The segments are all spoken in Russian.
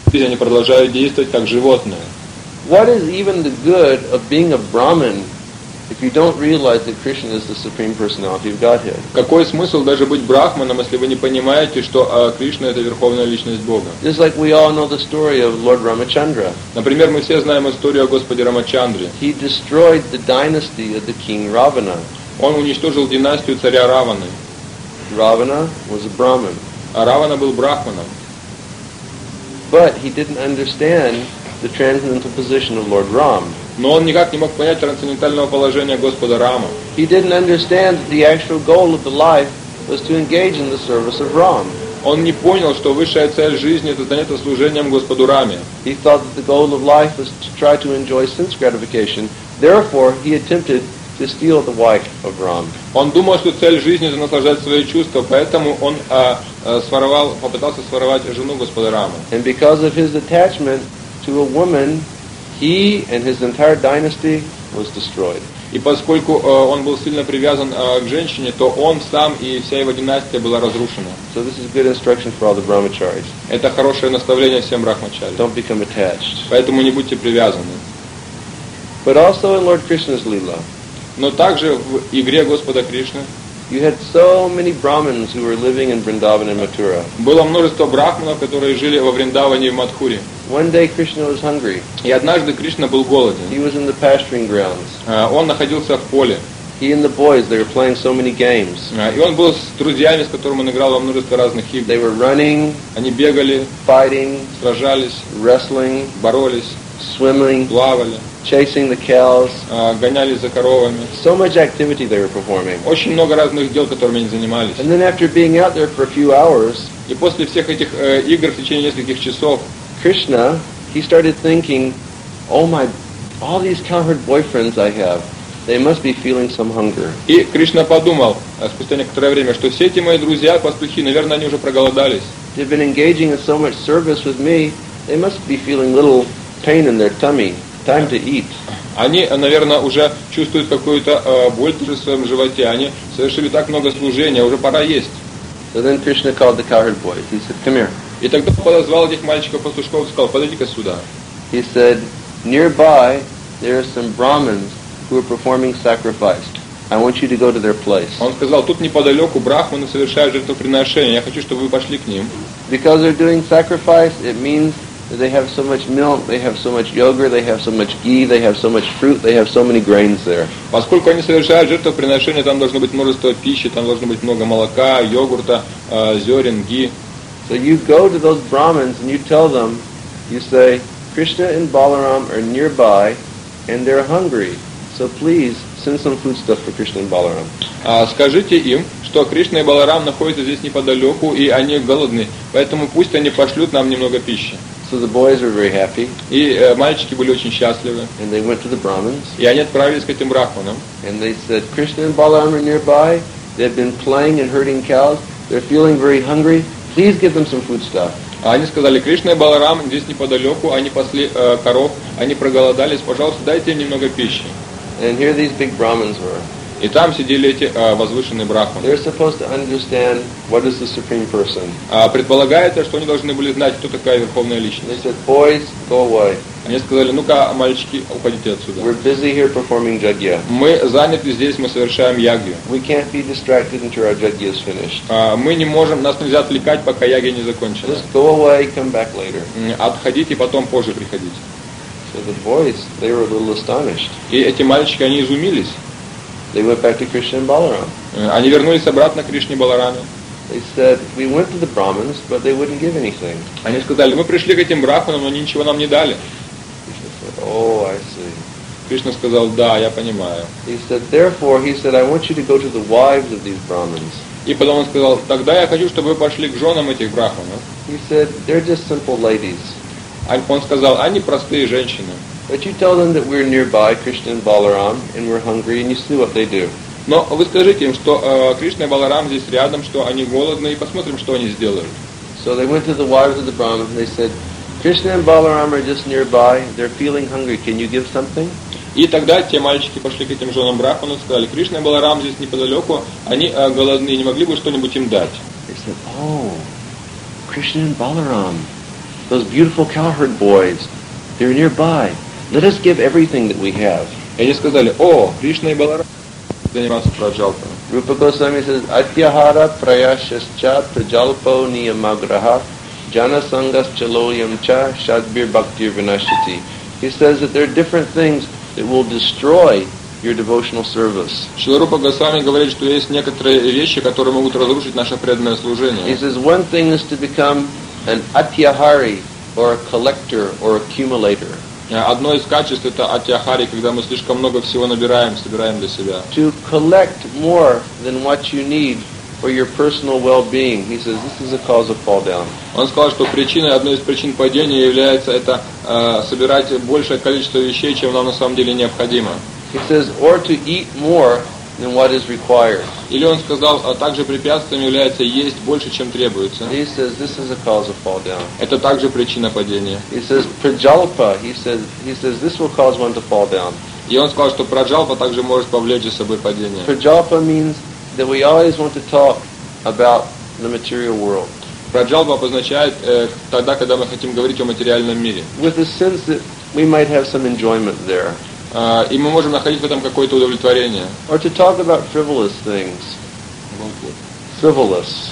они продолжают действовать как животные. What is even the good of being a Brahmin if you don't realize that Krishna is the Supreme Personality of Godhead? Какой смысл даже быть брахманом, если вы не понимаете, что Кришна это Верховная Личность Бога? Just like we all know the story of Lord Ramachandra. Например, мы все знаем историю о Господе Рамачандре. He destroyed the dynasty of the king Ravana. Он уничтожил династию царя Раваны. Ravana was a Brahmin. А Равана был брахманом. But he didn't understand the transcendental position of Lord Ram. Но он никак не мог понять трансцендентального положения Господа Рама. He didn't understand that the actual goal of the life was to engage in the service of Ram. Он не понял, что высшая цель жизни это заняться служением Господу Раме. He thought that the goal of life was to try to enjoy sense gratification. Therefore, he attempted to steal the wife of Ram. Он думал, что цель жизни это наслаждать свои чувства, поэтому он попытался своровать жену Господа Рама. And because of his attachment to a woman, he and his entire dynasty was destroyed. И поскольку он был сильно привязан к женщине, то он сам и вся его династия была разрушена. So this is good instruction for all the brahmacharis. Это хорошее наставление всем брахмачари. Don't become attached. Поэтому не будьте привязаны. But also in Lord Krishna's Leela, Но также в игре Господа Кришны you had so many Brahmins who were living in Vrindavan and Mathura. было множество брахманов, которые жили во Вриндаване и в Мадхуре. One day Krishna was hungry. И однажды Кришна был голоден. He was in the pasturing grounds. Он находился в поле. He and the boys, they were playing so many games. И он был с друзьями, с которыми он играл во множество разных игр. They were running, Они бегали, fighting, сражались, wrestling, боролись, swimming, плавали, chasing the cows. гонялись за коровами. So much activity they were performing. Очень много разных дел, которыми они занимались. And then after being out there for a few hours, И после всех этих игр в течение нескольких часов Krishna, he started thinking, oh my, all these cowherd boyfriends I have, they must be feeling some hunger. И Кришна подумал спустя некоторое время, что все эти мои друзья, пастухи, наверное, они уже проголодались. They've been engaging in so much service with me, they must be feeling little pain in their tummy. Time to eat. Они, наверное, уже чувствуют какую-то боль в своем животе. Они совершили так много служения, уже пора есть. So then Krishna called the cowherd boys. He said, come here. И тогда подозвал этих мальчиков-пастушков и сказал, подойди-ка сюда. He said, nearby there are some Brahmins who are performing sacrifice. I want you to go to their place. Он сказал, тут неподалеку брахманы совершают жертвоприношение. Я хочу, чтобы вы пошли к ним. Because they're doing sacrifice, it means that they have so much milk, they have so much yogurt, they have so much ghee, they have so much fruit, they have so many grains there. Поскольку они совершают жертвоприношение, там должно быть множество пищи, там должно быть много молока, йогурта, зерен, ги. So you go to those Brahmins and you tell them, you say, Krishna and Balaram are nearby and they're hungry. So please send some food stuff for Krishna and Balaram. Скажите им, что Кришна и Баларам находятся здесь неподалеку и они голодны, поэтому пусть они пошлют нам немного пищи. So the boys were very happy. И мальчики были очень счастливы. And they went to the Brahmins. И они отправились к этим брахманам. And they said, Krishna and Balaram are nearby. They've been playing and herding cows. They're feeling very hungry. Please give them some food stuff. Они сказали, Кришна и Баларам здесь неподалеку, они пасли коров, они проголодались, пожалуйста, дайте им немного пищи. And here these big Brahmins were. И там сидели эти возвышенные брахманы. They're supposed to understand what is the Supreme Person. Предполагается, что они должны были знать, кто такая Верховная Личность. They said, boys, go away. Они сказали, ну-ка, мальчики, уходите отсюда. We're busy here performing jagya. Мы заняты здесь, мы совершаем ягью. We can't be distracted until our jagya is finished. Мы не можем, нас нельзя отвлекать, пока ягья не закончена. Just go away, come back later. Отходите, потом позже приходите. So the boys, they were a little astonished. И эти мальчики, они изумились. They went back to Krishna and Balaram. Они вернулись обратно к Кришне и Балараме. They said, we went to the Brahmins, but they wouldn't give anything. Они сказали, мы пришли к этим брахманам, но они ничего нам не дали. Krishna said, oh, I see. Кришна сказал, да, я понимаю. He said, therefore, he said, I want you to go to the wives of these Brahmins. И потом он сказал, тогда я хочу, чтобы вы пошли к женам этих брахманов. He said, they're just simple ladies. Он сказал, они простые женщины. But you tell them that we're nearby, Krishna and Balaram, and we're hungry, and you see what they do. Но вы скажите им, что Кришна и Баларам здесь рядом, что они голодны, и посмотрим, что они сделают. So they went to the wives of the Brahmins, and they said, Krishna and Balaram are just nearby, they're feeling hungry, can you give something? И тогда те мальчики пошли к этим женам брахманов, сказали, Кришна и Баларам здесь неподалеку, они голодны, не могли бы что-нибудь им дать? They said, oh, Krishna and Balaram, those beautiful cowherd boys, they're nearby. Let us give everything that we have. И они сказали: о, Кришна и Баларам заниматься праджалпой. Rupa Goswami says, Atyahara prayashascha prajalpo niyamagraha jana sangas chaloyam cha shadbir bhaktir vinashati. He says that there are different things that will destroy your devotional service. Шрила Рупа Госвами говорит, что есть некоторые вещи, которые могут разрушить наше преданное He служение. says one thing is to become an atyahari, or a collector, or accumulator. Одно из качеств это атьяхари, когда мы слишком много всего набираем, собираем для себя. To collect more than what you need for your personal well-being. He says this is a cause of fall down. Он сказал, что одной из причин падения является это собирать большее количество вещей, чем нам на самом деле необходимо. He says, or to eat more than what is required. Или он сказал, также препятствием является есть больше, чем требуется. He says this is a cause of fall down. Это также причина падения. He says prajalpa. He says this will cause one to fall down. И он сказал, что праджалпа также может повлечь за собой падение. Prajalpa means that we always want to talk about the material world. Праджалпа обозначает тогда, когда мы хотим говорить о материальном мире. With the sense that we might have some enjoyment there. И мы можем находить в этом какое-то удовлетворение. Or to talk about frivolous things. Frivolous.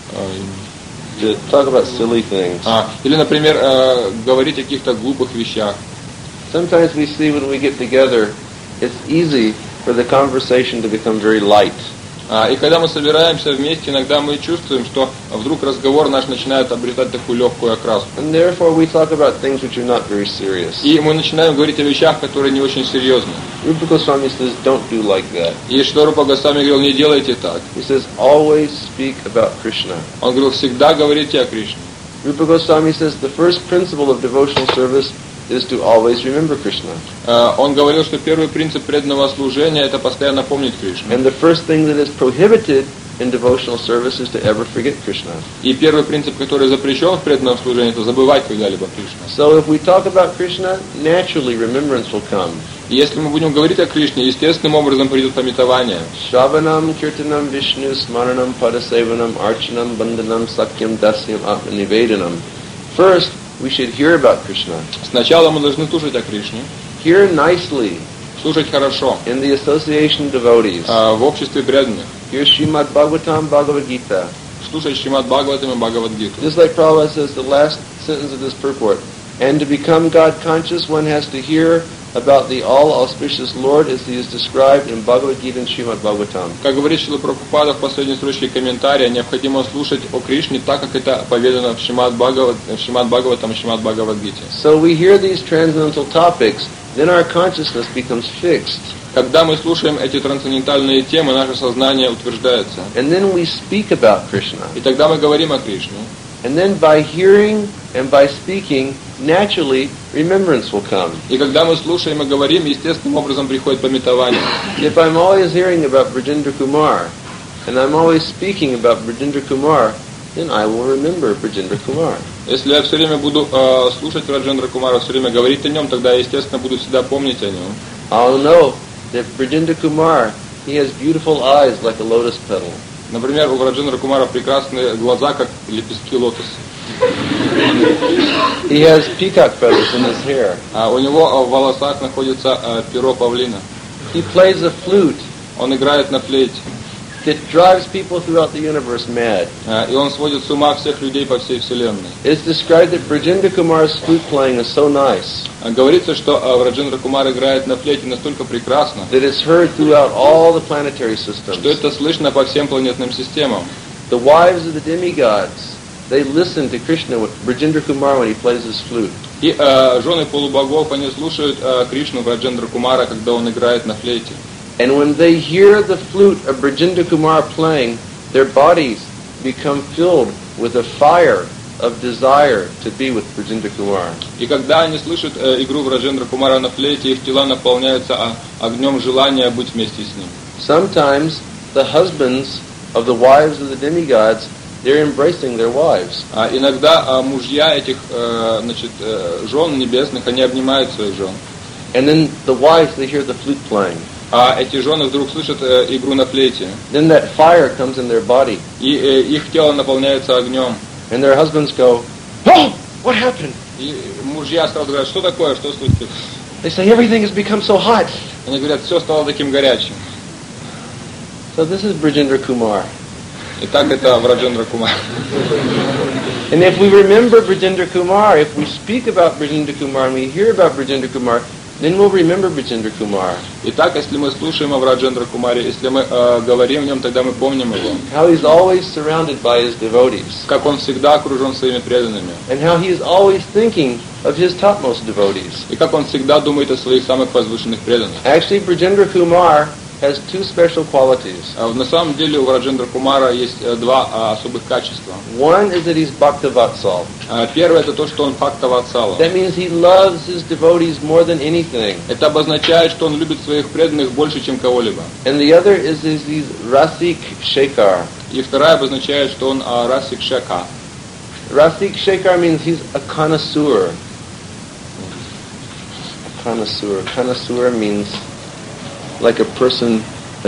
To talk about silly things. Или, например, говорить о каких-то глупых вещах. Sometimes we see when we get together, it's easy for the conversation to become very light. И когда мы собираемся вместе, иногда мы чувствуем, что вдруг разговор наш начинает обретать такую легкую окраску. And therefore we talk about things which are not very serious. И мы начинаем говорить о вещах, которые не очень серьезны. Rupa Goswami says, don't do like that. И что Рупа Госвами говорил, не делайте так. He says, always speak about Krishna. Он говорил, всегда говорите о Кришне. Rupa Goswami says, the first principle of devotional service is to always remember Krishna. Он говорил, что первый принцип преданного служения – это постоянно помнить Кришну. And the first thing that is prohibited in devotional service is to ever forget Krishna. И первый принцип, который запрещен в преданном служении, это забывать когда-либо Кришну. So if we talk about Krishna, naturally remembrance will come. И если мы будем говорить о Кришне, естественным образом придет памятование. Shravanam, Kirtanam, Vishnu, Smaranam, Padasevanam, Archanam, Bandhanam, Sakyam, Dasyam, Atmanivedanam. First, we should hear about Krishna. Сначала мы должны слушать о Кришне, Hear nicely слушать хорошо, in the association of devotees. в обществе преданных, Hear Srimad Bhagavatam, Bhagavad Gita. слушать Шримад Бхагаватам и Бхагавад-гиту. Just like Prabhupada says, the last sentence of this purport. And to become God conscious, one has to hear about the all-auspicious Lord as he is described in Bhagavad Gita and Srimad Bhagavatam. Как говорит Шрила Прабхупада в последней строчке комментария, необходимо слушать о Кришне так, как это поведано в Шримад Бхагаватам и Шримад Бхагавад-гите. So we hear these transcendental topics, then our consciousness becomes fixed. Когда мы слушаем эти трансцендентальные темы, наше сознание утверждается. And then we speak about Krishna. И тогда мы говорим о Кришне. And then by hearing and by speaking, naturally, remembrance will come. И когда мы слушаем и говорим, естественным образом приходит памятование. If I'm always hearing about Brajendra Kumar, and I'm always speaking about Brajendra Kumar, then I will remember Brajendra Kumar. Если я все время буду слушать Раджендра Кумара, все время говорить о нем, тогда я, естественно, буду всегда помнить о нем. I'll know that Brajendra Kumar, he has beautiful eyes like a lotus petal. Например, у Раджендра Кумара прекрасные глаза, как лепестки лотоса. He has peacock feathers in his hair. У него в волосах находится перо павлина. He plays a flute Он играет на флейте. that drives people throughout the universe mad. И он сводит с ума всех людей по всей вселенной. It's described that Brajendra Kumar's flute playing is so nice Говорится, что Раджендра Кумар играет на флейте настолько прекрасно, that it's heard throughout all the planetary systems. что это слышно по всем планетным системам. The wives of the demigods, they listen to Krishna with Brajendra Kumar when he plays his flute. И жены полубогов, они слушают Кришну Раджендра Кумара, когда он играет на флейте. And when they hear the flute of Brajendra Kumar playing, their bodies become filled with a fire of desire to be with Brajendra Kumar. И когда они слышат игру Раджендра Кумара на флейте, их тела наполняются огнем желания быть вместе с ним. Sometimes the husbands of the wives of the demigods, they're embracing their wives. Иногда мужья этих жен небесных, они обнимают своих жен. And then the wives, they hear the flute playing. А эти жены вдруг слышат игру на флейте. Then that fire comes in their body. И их тело наполняется огнем. And their husbands go, oh! what happened? И мужья сразу говорят, что такое, что случилось? They say, everything has become so hot. Они говорят, все стало таким горячим. So this is Brajendra Kumar. Итак, это Враджендра Кумар. And if we remember Brajendra Kumar, if we speak about Brajendra Kumar and we hear about Brajendra Kumar, then we'll remember Brajendra Kumar. Итак, если мы слушаем о Враджендра Кумаре, если мы говорим о нем, тогда мы помним его. How he's always surrounded by his devotees. Как он всегда окружен своими преданными. And how he is always thinking of his topmost devotees. И как он всегда думает о своих самых возвышенных преданных. Actually, Brajendra Kumar has two special qualities. На самом деле у Враджендра Кумара есть два особых качества. One is that he's Bhaktavatsal. Первое это то, что он Бхактаватсала. That means he loves his devotees more than anything. Это обозначает, что он любит своих преданных больше, чем кого-либо. And the other is he's Rasik Shekhar. И вторая обозначает, что он Расик Шека. Rasik Shekhar means he's a connoisseur. A connoisseur. Connoisseur means like a person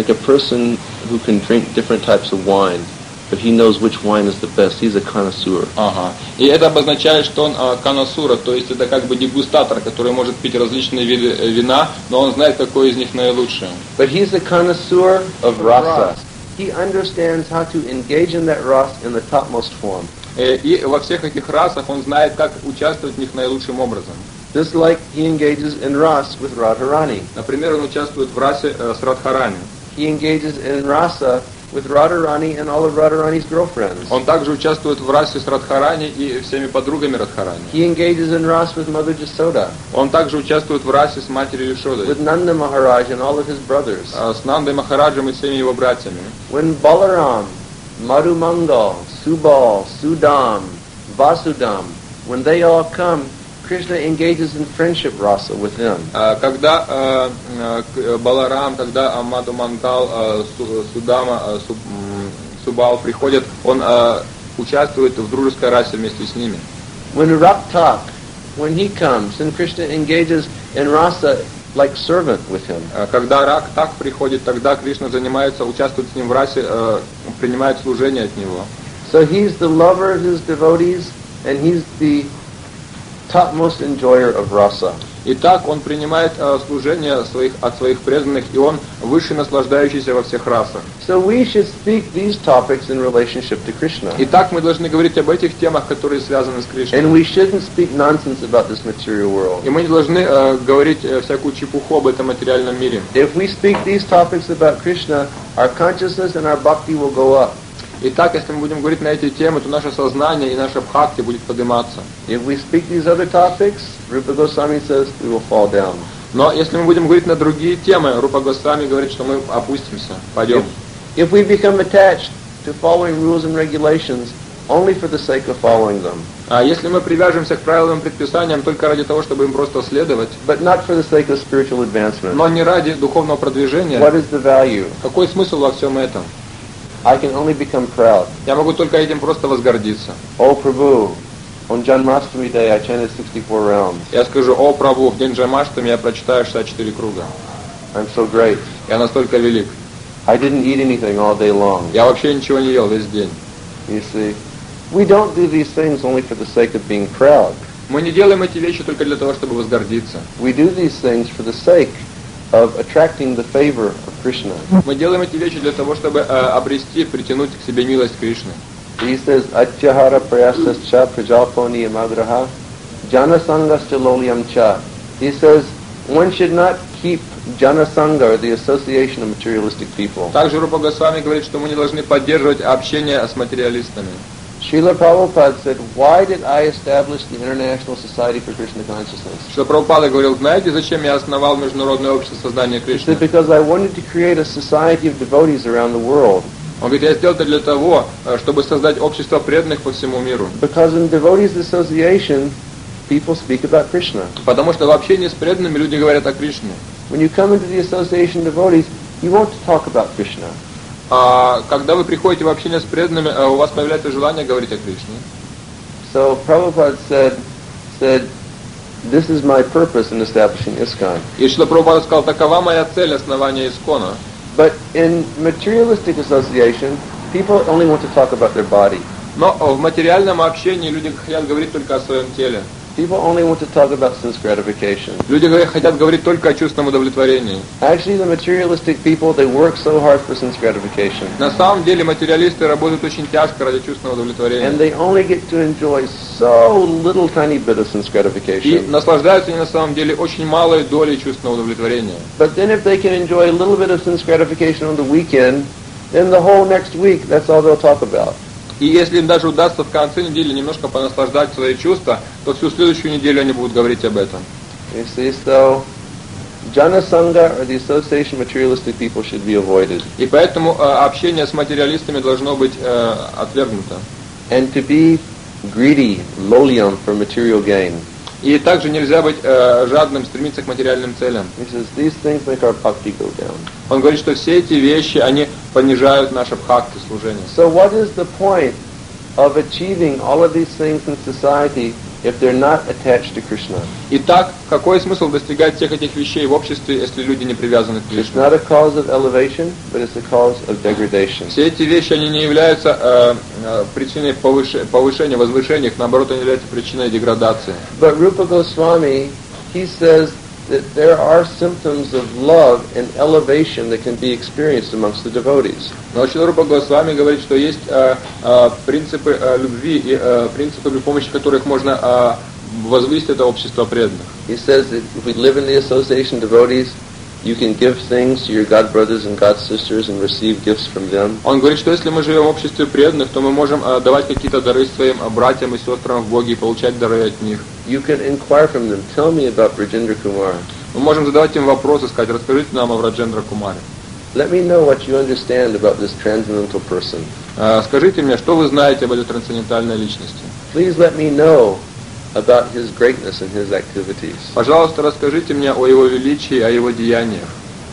who can drink different types of wine, but he knows which wine is the best. He's a connoisseur. Ага. И это обозначает, что он конносура, то есть это как бы дегустатор, который может пить различные виды вина, но он знает, какой из них наилучшее. But he's a connoisseur of rasa. He understands how to engage in that rasa in the topmost form. И во всех этих расах он знает, как участвовать в них наилучшим образом. Just like he engages in ras with Radharani. Например, он участвует в расе с Радхарани. He engages in rasa with Radharani and all of Radharani's girlfriends. Он также участвует в расе с Радхарани и всеми подругами Радхарани. He engages in ras with Mother Jasoda. Он также участвует в расе с матерью Ишодой. With Nanda Maharaj and all of his brothers. С Нандой Махараджем и всеми его братьями. When Balaram, Madhu Mangal, Subal, Sudam, Vasudam, when they all come, Krishna engages in friendship rasa with them. Когда Баларам, когда Мадху Мангал, Судама, Субал приходят, он участвует в дружеской расе вместе с ними. When Raktak, when he comes, then Krishna engages in rasa like servant with him. Когда Рактак приходит, тогда Кришна занимается, участвует с ним в расе, принимает служение от него. So he's the lover of his devotees, and he's the topmost enjoyer of rasa. Итак, он принимает служение от своих преданных, и он выше наслаждающийся во всех расах. So we should speak these topics in relationship to Krishna. Итак, мы должны говорить об этих темах, которые связаны с Кришной. And we shouldn't speak nonsense about this material world. И мы не должны говорить всякую чепуху об этом материальном мире. If we speak these topics about Krishna, our consciousness and our bhakti will go up. Итак, если мы будем говорить на эти темы, то наше сознание и наша бхакти будет подниматься. If we speak these other topics, Rupa Goswami says, we will fall down. Но если мы будем говорить на другие темы, Рупа Госвами говорит, что мы опустимся, пойдем. If we become attached to following rules and regulations only for the sake of following them, А если мы привяжемся к правилам и предписаниям только ради того, чтобы им просто следовать, but not for the sake of spiritual advancement, но не ради духовного продвижения, what is the value? какой смысл во всем этом? I can only become proud. Я могу только этим просто возгордиться. Oh Prabhu, on Janmashtami day I chanted 64 rounds. Я скажу: о Прабху, в день Джамаштами я прочитаю 64 круга. I'm so great. Я настолько велик. I didn't eat anything all day long. Я вообще ничего не ел весь день. You see, we don't do these things only for the sake of being proud. Мы не делаем эти вещи только для того, чтобы возгордиться. We do these things for the sake of attracting the favor of Krishna. Мы делаем эти вещи для того, чтобы обрести, притянуть к себе милость Кришны. He says, Atyahara prayasascha prajalponi amagraha janasangascha lolyam cha. He says, one should not keep janasanga, or the association of materialistic people. Также Рупа Госвами говорит, что мы не должны поддерживать общение с материалистами. Srila Prabhupada said, why did I establish the International Society for Krishna Consciousness? Что Прабхупада говорил: знаете, зачем я основал Международное общество создания He Кришны? said, because I wanted to create a society of devotees around the world. Он говорит: я сделал это для того, чтобы создать общество преданных по всему миру. Because in devotees association, people speak about Krishna. Потому что в общении с преданными люди говорят о Кришне. When you come into the association of devotees, you want to talk about Krishna. А когда вы приходите в общение с преданными, у вас появляется желание говорить о Кришне. So Prabhupada said, this is my purpose in establishing ISKCON. И Шрила Прабхупада сказал: такова моя цель основания Искона. But in materialistic association, people only want to talk about their body. Но в материальном общении люди хотят говорить только о своем теле. People only want to talk about sense gratification. Люди хотят говорить только о чувственном удовлетворении. Actually, the materialistic people, they work so hard for sense gratification. На самом деле материалисты работают очень тяжко ради чувственного And удовлетворения. they only get to enjoy so little tiny bit of sense И gratification. наслаждаются они на самом деле очень малой долей чувственного удовлетворения. But then if they can enjoy a little bit of sense gratification on the weekend, then the whole next week, that's all they'll talk about. И если им даже удастся в конце недели немножко понаслаждать свои чувства, то всю следующую неделю они будут говорить об этом. You see, so Jana Sangha or the association of materialistic people should be avoided. И поэтому общение с материалистами должно быть отвергнуто. And to be greedy, lolyam for material gain. И также нельзя быть жадным, стремиться к материальным целям. He says these things make our bhakti go down. Он говорит, что все эти вещи, они понижают наше бхакти служение. So what is the point of achieving all of these things in society if they're not attached to Krishna? Итак, какой смысл достигать всех этих вещей в обществе, если люди не привязаны к It's Кришне? not a cause of elevation, but it's a cause of degradation. Все эти вещи, они не являются причиной повышения, возвышения, их, наоборот, они являются причиной деградации. But Rupa Goswami, he says that there are symptoms of love and elevation that can be experienced amongst the devotees. Но Шрила Рупа Госвами говорит, что есть принципы любви, и принципы, при помощи которых можно возвысить это общество преданных. He says that if we live in the association of devotees, you can give things to your god brothers and god sisters and receive gifts from them. Он говорит, что если мы живем в обществе преданных, то мы можем давать какие-то дары своим братьям и сестрам в Боге и получать дары от них. You can inquire from them, tell me about Brajendra Kumar. Мы можем задавать им вопросы, сказать, расскажите нам о Враджендра Кумаре. Let me know what you understand about this transcendental person. Скажите мне, что вы знаете об этой трансцендентальной личности? Please let me know about his greatness and his activities. Пожалуйста, расскажите мне о его величии, о его деяниях.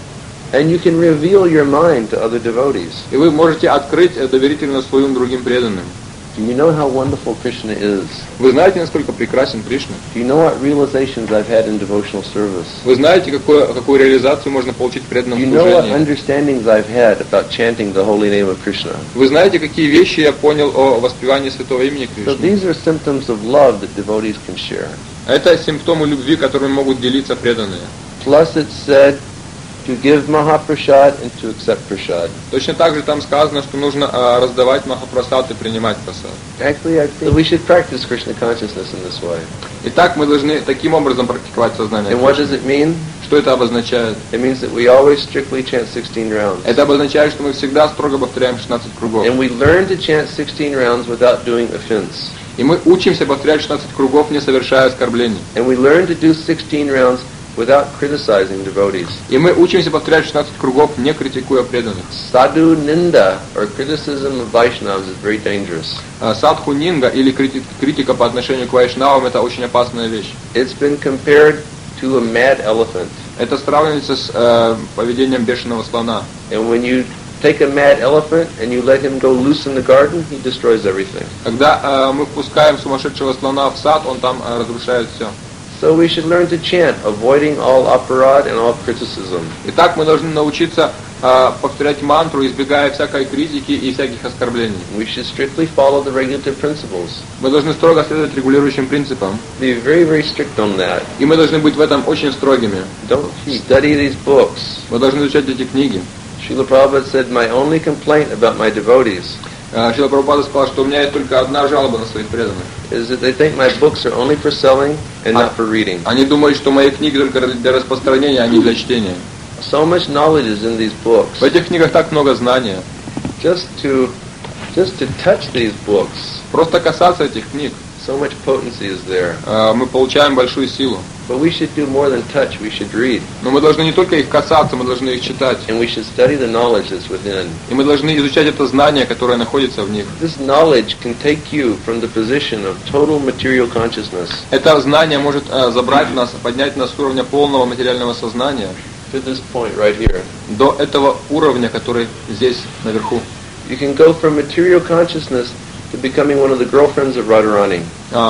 And you can reveal your mind to other devotees. И вы можете открыть доверительно своим другим преданным. Do you know how wonderful Krishna is? Вы знаете, насколько прекрасен Кришна? Do you know what realizations I've had in devotional service? Вы знаете, какую реализацию можно получить в преданном Do you know what служении? understandings I've had about chanting the holy name of Krishna? Вы знаете, какие вещи я понял о воспевании святого имени So Кришны? these are symptoms of love that devotees can share. Это симптомы любви, которыми могут делиться преданные. Plus it's said to give Mahaprasad and to accept Prasad. Точно так же там сказано, что нужно раздавать Махапрасад и принимать прасад. Actually, I think we should practice Krishna consciousness in this way. Итак, мы должны таким образом практиковать сознание And what Кришны. does it mean? Что это обозначает? It means that we always strictly chant 16 rounds. Это обозначает, что мы всегда строго повторяем 16 кругов. And we learn to chant 16 rounds without doing offense. И мы учимся повторять 16 кругов, не совершая оскорблений. And we learn to do 16 rounds without criticizing devotees. И мы учимся повторять 16 кругов, не критикуя преданных. Sadhu ninda or criticism of Vaishnavas is very dangerous. Садху нинга или критика по отношению к вайшнавам — это очень опасная вещь. It's been compared to a mad elephant. Это сравнивается с поведением бешеного слона. And when you take a mad elephant and you let him go loose in the garden, he destroys everything. Когда мы впускаем сумасшедшего слона в сад, он там разрушает все. So we should learn to chant, avoiding all aparad and all criticism. Итак, мы должны научиться повторять мантру, избегая всякой критики и всяких оскорблений. We should strictly follow the regulative principles. Мы должны строго следовать регулирующим принципам. Be very, very strict on that. И мы должны быть в этом очень строгими. Don't study these books. Мы должны изучать эти книги. Srila Prabhupada said, my only complaint about my devotees Шрила Прабхупада сказал, что у меня есть только одна жалоба на своих преданных. is that they think my books are only for selling and not for reading. Они думают, что мои книги только для распространения, а не для чтения. So much knowledge is in these books. В этих книгах так много знания. Just to touch these books, Просто касаться этих книг, so much potency is there. мы получаем большую силу. But we should do more than touch, we should read. Но мы должны не только их касаться, мы должны их читать. And we should study the knowledge that's within. И мы должны изучать это знание, которое находится в них. This knowledge can take you from the position of total material consciousness Это знание может забрать нас, поднять нас с уровня полного материального сознания to this point right here. до этого уровня, который здесь наверху. You can go from material consciousness to becoming one of the girlfriends of Radharani.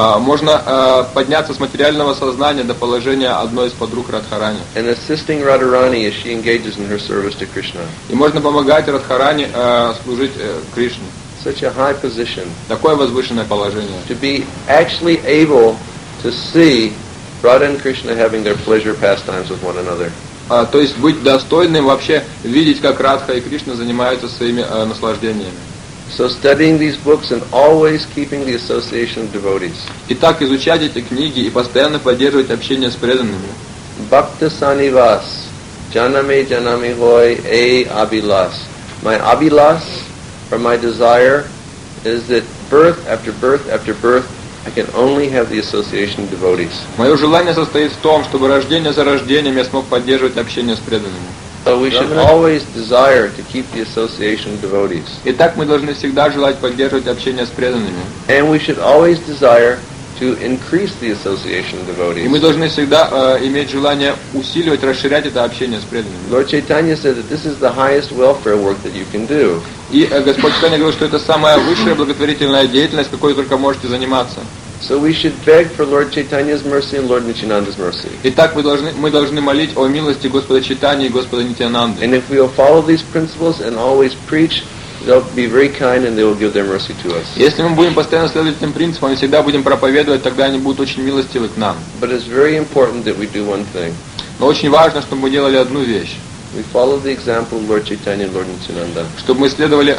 Можно подняться с материального сознания до положения одной из подруг Радхарани. And assisting Radharani as she engages in her service to Krishna. И можно помогать Радхарани служить Кришне. such a high position, такое возвышенное положение. to be actually able to see Radha and Krishna having their pleasure pastimes with one another. То есть быть достойным вообще видеть, как Радха и Кришна занимаются своими наслаждениями. So studying these books and always keeping the association of devotees. Итак, изучать эти книги и постоянно поддерживать общение с преданными. Bhakta Sanivas, Janame Janame Hoy A Abhilas. My Abhilas, or my desire, is that birth after birth after birth, I can only have the association of devotees. Мое желание состоит в том, чтобы рождение за рождением я смог поддерживать общение с преданными. So we should always desire to keep the association of devotees. Итак, мы должны всегда желать поддерживать общение с преданными. And we should always desire to increase the association of И мы devotees. должны всегда иметь желание усиливать, расширять это общение с преданными. Lord Chaitanya said that this is the highest welfare work that you can do. И Господь Чайтанья говорил, что это самая высшая благотворительная деятельность, какой вы только можете заниматься. So we should beg for Lord Chaitanya's mercy and Lord Nityananda's mercy. Итак, мы должны молить о милости Господа Чайтаньи и Господа Нитьянанды. And if we'll follow these principles and always preach, they'll be very kind and they will give their mercy to us. Если мы будем постоянно следовать этим принципам и всегда будем проповедовать, тогда они будут очень милостивы к нам. But it's very important that we do one thing. Но очень важно, чтобы мы делали одну вещь. We follow the example of Lord Chaitanya and Lord Nityananda. Чтобы мы следовали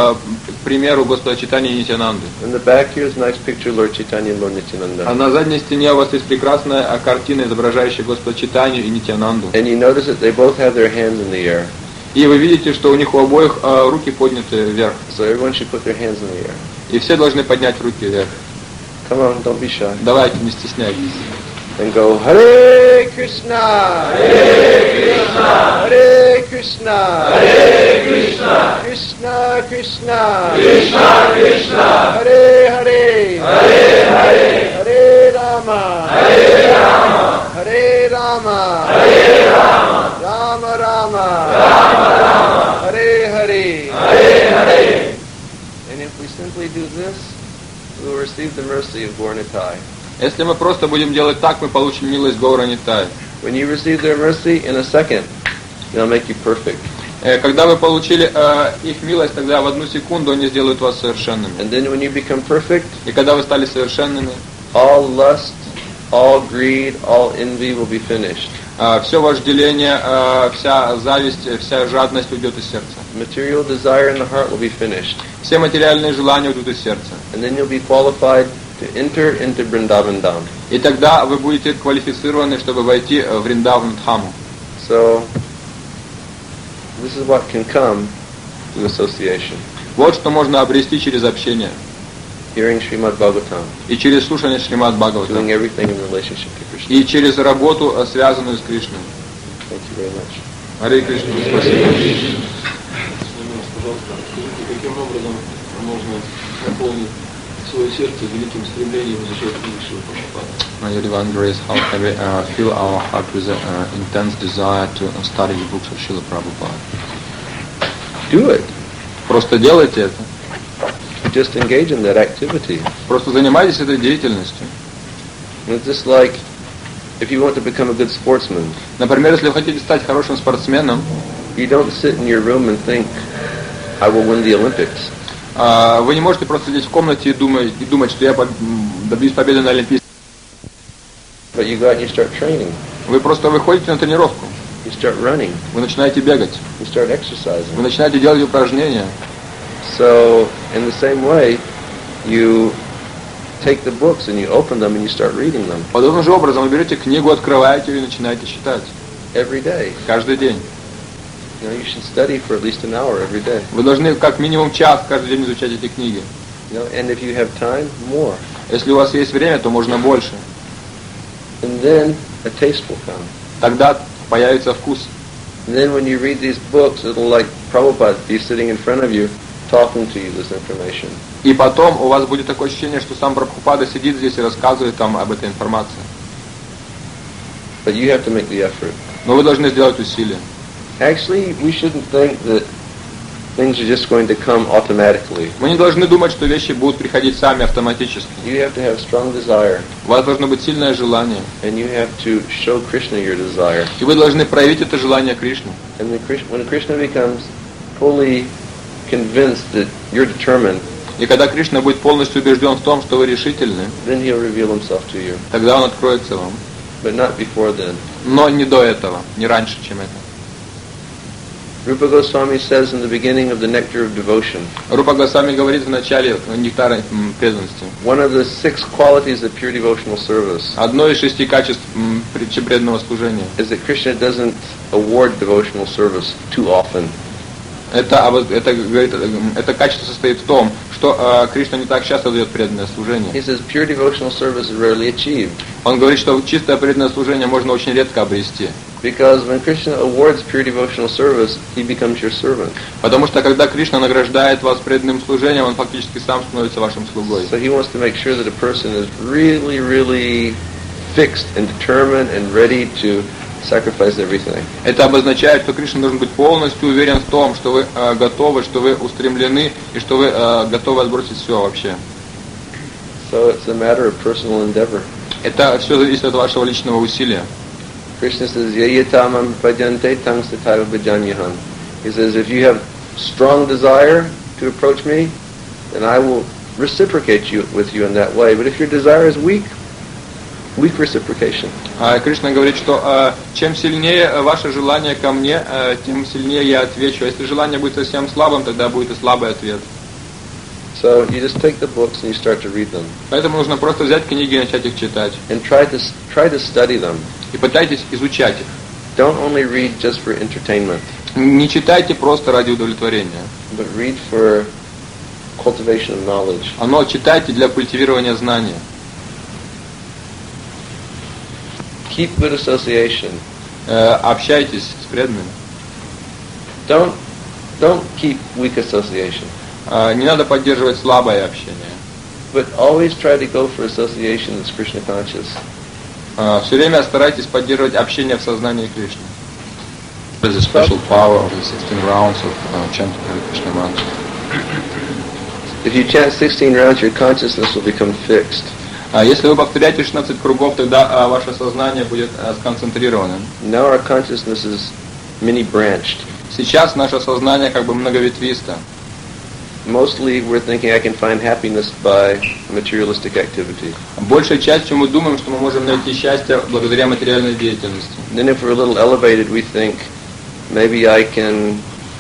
примеру Господа Чайтаньи и Нитьянанды. In the back here is a nice picture of Lord Chaitanya and Lord Nityananda. А на задней стене у вас есть прекрасная картина, изображающая Господа Чайтанью и Нитьянанду. And you notice that they both have their hands in the air. И вы видите, что у них у обоих руки подняты вверх. So everyone should put their hands in the air. И все должны поднять руки вверх. Come on, don't be shy. Давайте, не стесняйтесь. And go, Hare Krishna, Hare Krishna, Hare Krishna, Hare Krishna, Krishna Krishna, Krishna Krishna, Hare Hare, Hare Hare, Hare Rama, Hare Rama, Hare Rama, Hare Rama, Rama Rama, Rama Rama, Hare Hare, Hare Hare. And if we simply do this, we will receive the mercy of Gaura-Nitai. Если мы просто будем делать так, мы получим милость Гаура-Нитай. When you receive their mercy in a second, they'll make you perfect. Когда вы получили их милость, тогда в одну секунду они сделают вас совершенными. And then when you become perfect, И когда вы стали совершенными, all lust, all greed, all envy will be finished. все вожделение, вся зависть, вся жадность уйдет из сердца. Material desire in the heart will be finished. Все материальные желания уйдут из сердца. And then you'll be qualified to enter into Vrindavan Dham. И тогда вы будете квалифицированы, чтобы войти в Вриндаван Дхаму. So, this is what can come through association. Вот что можно обрести через общение. Hearing Srimad Bhagavatam, И через слушание Шримад Бхагаватам. doing everything in relationship to Krishna. И через работу, связанную с Кришной. Thank you very much. Харе Кришна, спасибо. Каким образом можно наполнить свое сердце великим стремлением изучать книги Шрила Прабхупады? My wonder is how can we fill our heart with an intense desire to study the books of Srila Prabhupada. Do it. Просто делайте это. Just engage in that activity. Просто занимайтесь этой деятельностью. It's just like if you want to become a good sportsman, Например, если вы хотите стать хорошим спортсменом, you don't sit in your room and think, I will win the Olympics. Вы не можете просто сидеть в комнате и думать, что я добьюсь победы на Олимпийских. But you go out and you start training. Вы просто выходите на тренировку, You start running. вы начинаете бегать, You start вы exercising. начинаете делать упражнения. So, in the same way, you take the books and you open them and you start reading them Подобным же образом вы берете книгу, открываете ее и начинаете читать. every day. Каждый день. You know, you should study for at least an hour every day. Вы должны как минимум час каждый день изучать эти книги. You know, and if you have time, more. Если у вас есть время, то можно больше. And then a taste will come. Тогда появится вкус. And then when you read these books, it'll like Prabhupada be sitting in front of you, talking to you this information. И потом у вас будет такое ощущение, что сам Прабхупада сидит здесь и рассказывает там об этой информации. But you have to make the effort. Но вы должны сделать усилия. Actually, we shouldn't think that things are just going to come automatically. Мы не должны думать, что вещи будут приходить сами автоматически. You have to have strong desire, У вас должно быть сильное желание. and you have to show Krishna your desire. И вы должны проявить это желание Кришне. And when Krishna becomes fully convinced that you're determined, И когда Кришна будет полностью убежден в том, что вы решительны, then he'll reveal himself to you. тогда он откроется вам. But not before then. Но не до этого, не раньше, чем это. Rupa Goswami says in the beginning of the Nectar of Devotion, Рупа Госвами говорит в начале нектара преданности. one of the 6 qualities of pure devotional service Одно из 6 качеств преданного служения. is that Krishna doesn't award devotional service too often. Это качество состоит в том, что Кришна не так часто дает преданное служение. He says pure devotional service is rarely achieved. Он говорит, что чистое преданное служение можно очень редко обрести. Because when Krishna awards pure devotional service, he becomes your servant. Потому что когда Кришна награждает вас преданным служением, он фактически сам становится вашим слугой. So he wants to make sure that a person is really, really fixed and determined and ready to sacrifice everything. Это обозначает, что Кришна должен быть полностью уверен в том, что вы готовы, что вы устремлены и что вы готовы отбросить все вообще. So it's a matter of personal endeavor. Это все зависит от вашего личного усилия. Krishna says, Yayatamam bhajante tang sataiva bhajanyahan. He says, if you have strong desire to approach me, then I will reciprocate with you in that way. But if your desire is weak reciprocation. Кришна говорит, что чем сильнее ваше желание ко мне, тем сильнее я отвечу. Если желание будет совсем слабым, тогда будет и слабый ответ. So you just take the books and you start to read them. Поэтому нужно просто взять книги и начать их читать. And try to study them. И пытайтесь изучать их. Don't only read just for entertainment. Не читайте просто ради удовлетворения. But read for cultivation of knowledge. Но читайте для культивирования знания. Keep good association. Общайтесь с преданными. Don't keep weak association. Не надо поддерживать слабое общение. But always try to go for association that's Krishna conscious. Все время старайтесь поддерживать общение в сознании Кришны. There's a special power of the 16 rounds of chanting Hare Krishna mantra. If you chant 16 rounds, your consciousness will become fixed. Если вы повторяете 16 кругов, тогда ваше сознание будет сконцентрированным. Now our consciousness is many-branched. Сейчас наше сознание как бы многоветвисто. Mostly we're thinking I can find happiness by materialistic activity. Большей частью мы думаем, что мы можем найти счастье благодаря материальной деятельности. Then if we're a little elevated, we think maybe I can,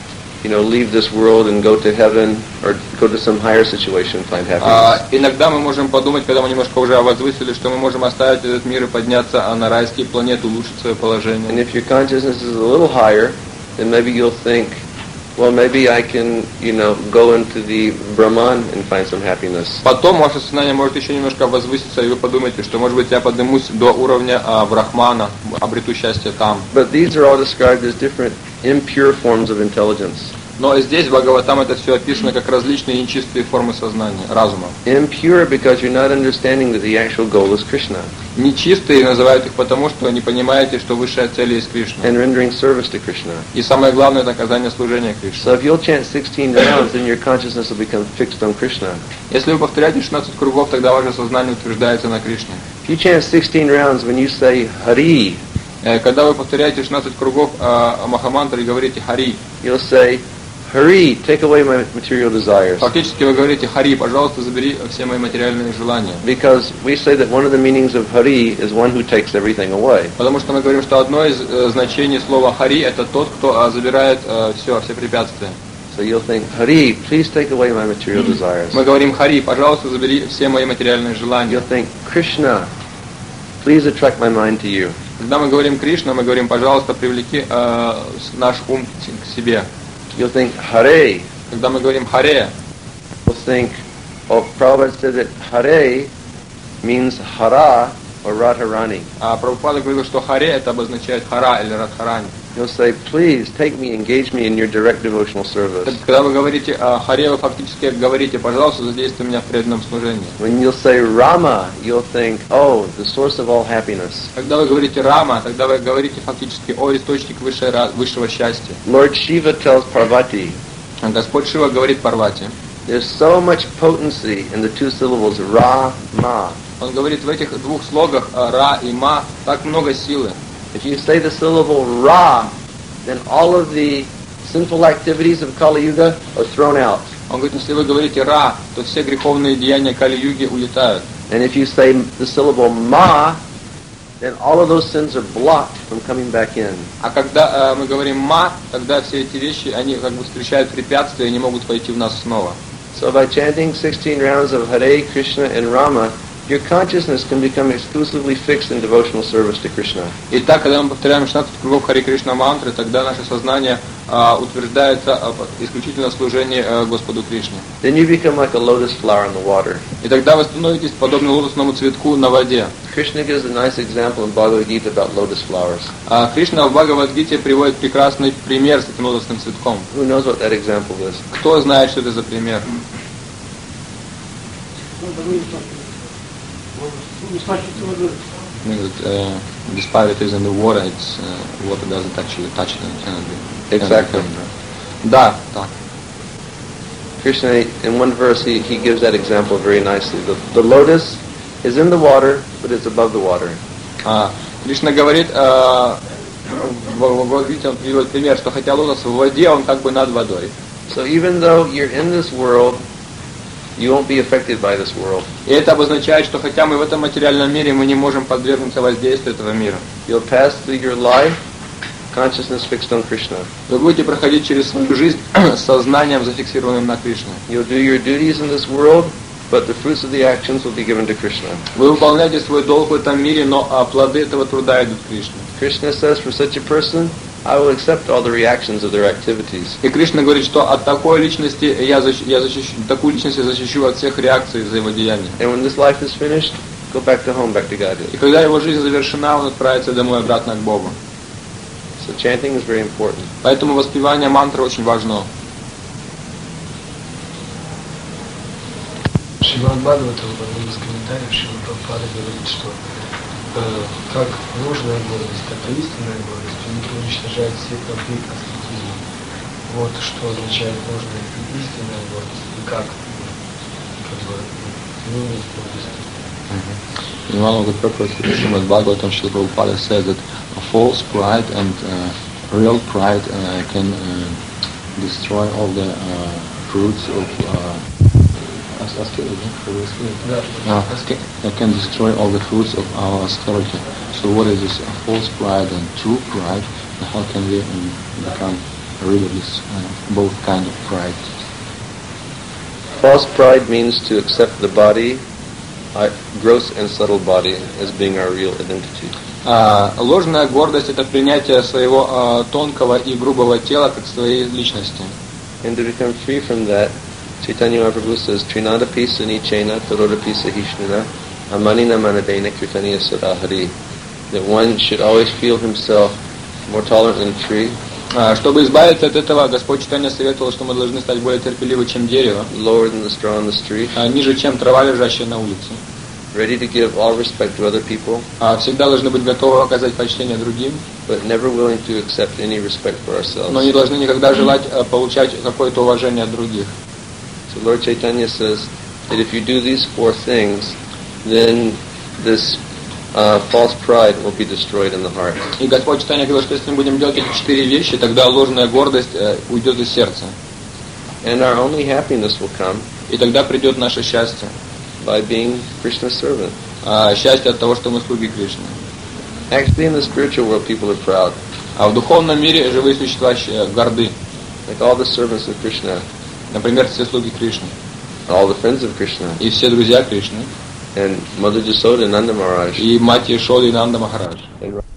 leave this world and go to heaven or go to some higher situation and find happiness. Иногда мы можем подумать, когда мы немножко уже возвысили, что мы можем оставить этот мир и подняться на райские планеты, улучшить свое положение. And if your consciousness is a little higher, then maybe you'll think, well, maybe I can, go into the Brahman and find some happiness. Потом ваше сознание может еще немножко возвыситься, и вы подумаете, что, может быть, я поднимусь до уровня Брахмана, обрету счастье там. But these are all described as different impure forms of intelligence. Но здесь, в Бхагаватам, это все описано как различные нечистые формы сознания, разума. Impure because you're not understanding that the actual goal is Krishna. Нечистые называют их потому, что не понимаете, что высшая цель есть Кришна. And rendering service to Krishna. И самое главное, это оказание служения Кришне. So if you'll chant 16 rounds, then your consciousness will become fixed on Krishna. Если вы повторяете 16 кругов, тогда ваше сознание утверждается на Кришне. If you chant 16 rounds, when you say Hari, когда вы повторяете 16 кругов Махамантры и говорите Хари, you'll say, Hari, take away my material desires. Фактически вы говорите Хари, пожалуйста, забери все мои материальные желания. Because we say that one of the meanings of Hari is one who takes everything away. Потому что мы говорим, что одно из значений слова Хари это тот, кто забирает все препятствия. So you'll think, Hari, please take away my material desires. Мы говорим Хари, пожалуйста, забери все мои материальные желания. You'll think, Krishna, please attract my mind to you. Когда мы говорим Кришна, мы говорим, пожалуйста, привлеки наш ум к себе. You'll think, Hare. Когда мы говорим Харе, You'll think, Prabhupada said that Hare means Hara or Radharani. Прабхупада говорил, что Харе это обозначает Хара или Радхарани. You'll say, please take me, engage me in your direct devotional service. Когда вы говорите Харе, вы фактически говорите, пожалуйста, задействуй меня в преданном служении. When you'll say Rama, you'll think, the source of all happiness. Когда вы говорите Рама, тогда вы говорите фактически о источник высшего счастья. Lord Shiva tells Parvati, Господь Шива говорит Парвати. There's so much potency in the two syllables Ra-ma. Он говорит, в этих двух слогах Ра и Ма так много силы. If you say the syllable Ra, then all of the sinful activities of Kali Yuga are thrown out. Он говорит, если вы говорите «ра», то все греховные деяния Кали-юги улетают. And if you say the syllable ma, then all of those sins are blocked from coming back in. А когда мы говорим «ма», тогда все эти вещи, они как бы встречают препятствия и не могут пойти в нас снова. So by chanting 16 rounds of Hare Krishna and Rama, your consciousness can become exclusively fixed in devotional service to Krishna. Итак, когда мы повторяем 16 кругов Харе Кришна мантры, тогда наше сознание утверждается исключительно в служении Господу Кришне. Then you become like a lotus flower in the water. И тогда вы становитесь подобны лотосному цветку на воде. Krishna gives a nice example in Bhagavad Gita about lotus flowers. Кришна в Бхагавад-гите приводит прекрасный пример с этим лотосным цветком. Who knows what that example is? Кто знает, что это за пример? Despite it is in the water, it's water doesn't actually touch it and cannot be. Exactly. Да, так. Krishna, in one verse, he gives that example very nicely. The lotus is in the water, but it's above the water. Кришна говорит, в Бхагавад-гите он приводит пример, что хотя лотос в воде, он как бы над водой. So even though you're in this world, you won't be affected by this world. И это обозначает, что хотя мы в этом материальном мире, мы не можем подвергнуться воздействию этого мира. You'll pass through your life, consciousness fixed on Krishna. Вы будете проходить через свою жизнь с сознанием, зафиксированным на Кришне. You'll do your duties in this world, but the fruits of the actions will be given to Krishna. Вы выполняете свой долг в этом мире, но плоды этого труда идут к Кришне. Krishna says for such a person, I will accept all the reactions of their activities. И Кришна говорит, что от такой личности такую личность я защищу от всех реакций взаимодеяний. And when this life is finished, go back to home, back to God. И когда его жизнь завершена, он отправится домой обратно к Богу. So chanting is very important. Поэтому воспевание мантры очень важно. Шримад Бхагаватам в одном из комментариев Шрила Прабхупада говорит, что как ложная гордость, так и истинная гордость уничтожает все конфликты аскетизма. Вот что означает ложная и истинная гордость, и как бы не иметь гордости. In one of the purposes of Srimad Bhagavatam, Srila Prabhupada says that a false pride and real pride can destroy all the fruits of can destroy all the fruits of our austerity. So what is this false pride and true pride, and how can we become rid of this both kind of pride? False pride means to accept the body, gross and subtle body, as being our real identity. Ложная гордость — это принятие своего тонкого и грубого тела как своей личности. And to become free from that, Chaitanya Mahaprabhu says, Trinadapi sunichena tarodapi sahishnana amanina manadena kirtaniya sadahari. That one should always feel himself more tolerant than a tree. Чтобы избавиться от этого, Господь Чайтанья советовал, что мы должны стать более терпеливы, чем дерево, lower than the straw on the street, ниже, чем трава, лежащая на улице. Ready to give all respect to other people, всегда должны быть готовы оказать почтение другим, but never willing to accept any respect for ourselves. но не должны никогда желать получать какое-то уважение от других. So Lord Chaitanya says that if you do these four things, then this false pride will be destroyed in the heart. И Господь Чайтанья говорил, что если мы будем делать эти 4 вещи, тогда ложная гордость уйдет из сердца. And our only happiness will come И тогда придет наше счастье. By being Krishna's servant. Счастье от того, что мы слуги Кришны. Actually, in the spiritual world, people are proud. А в духовном мире живые существа горды. Like all the servants of Krishna. Например, все слуги Кришны. All the friends of Krishna. И все друзья Кришны. And Mother Jasoda and Nanda Maharaj. И мать Яшода и Нанда Махарадж. And